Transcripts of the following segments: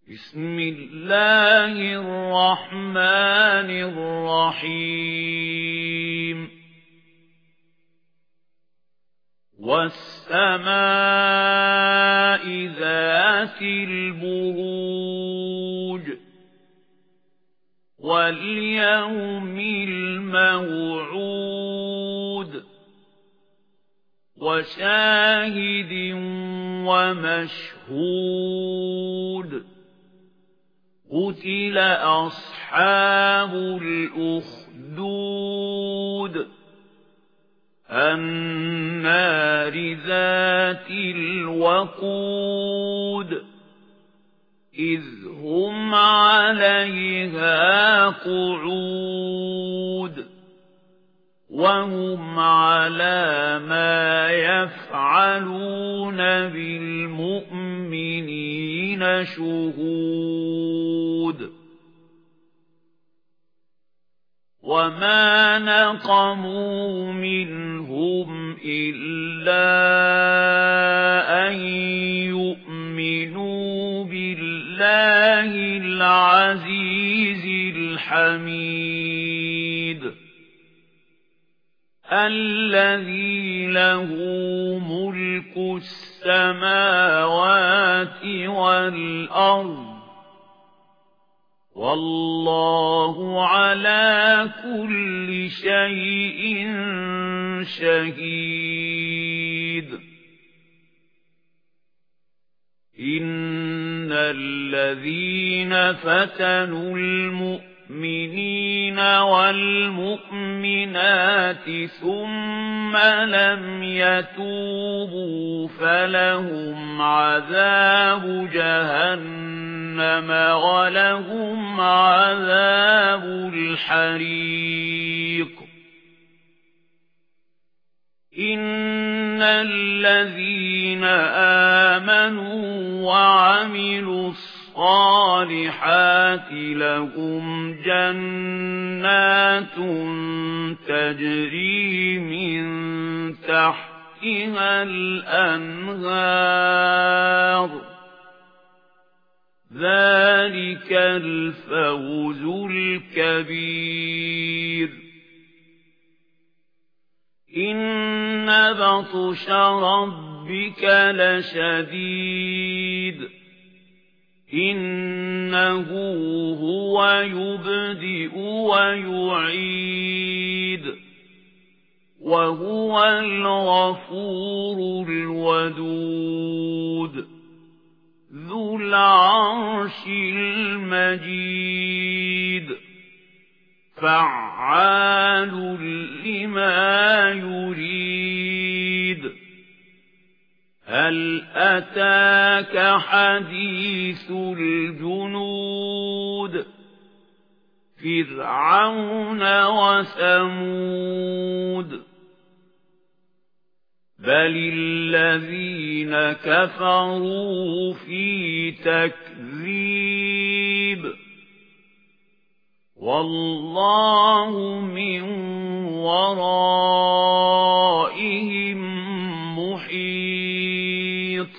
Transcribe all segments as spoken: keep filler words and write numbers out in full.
بسم الله الرحمن الرحيم والسماء ذات البروج واليوم الموعود وشاهد ومشهود قتل أصحاب الأخدود النار ذات الوقود إذ هم عليها قعود وهم على ما يفعلون بالمؤمنين شهود وما نقموا منهم إلا أن يؤمنوا بالله العزيز الحميد الذي له ملك السماوات والأرض والله على كل شيء شهيد إن الذين فتنوا المؤمنين والمؤمنات ثم لم يتوبوا فلهم عذاب جهنم ولهم عذاب الحريق إن الذين آمنوا وعملوا الصالحات لهم جنات تجري من تحتها الأنهار ذلك الفوز الكبير إن بطش ربك لشديد إنه هو يبدئ ويعيد وهو الغفور الودود ذو العرش المجيد فعال لما يريد هل أتاك حديث الجنود فرعون وثمود بل الذين كفروا في تكذيب والله من ورائهم محيط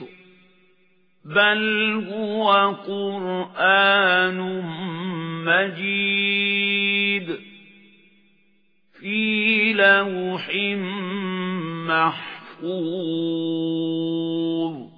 بل هو قرآن مجيد في لوح محفوظ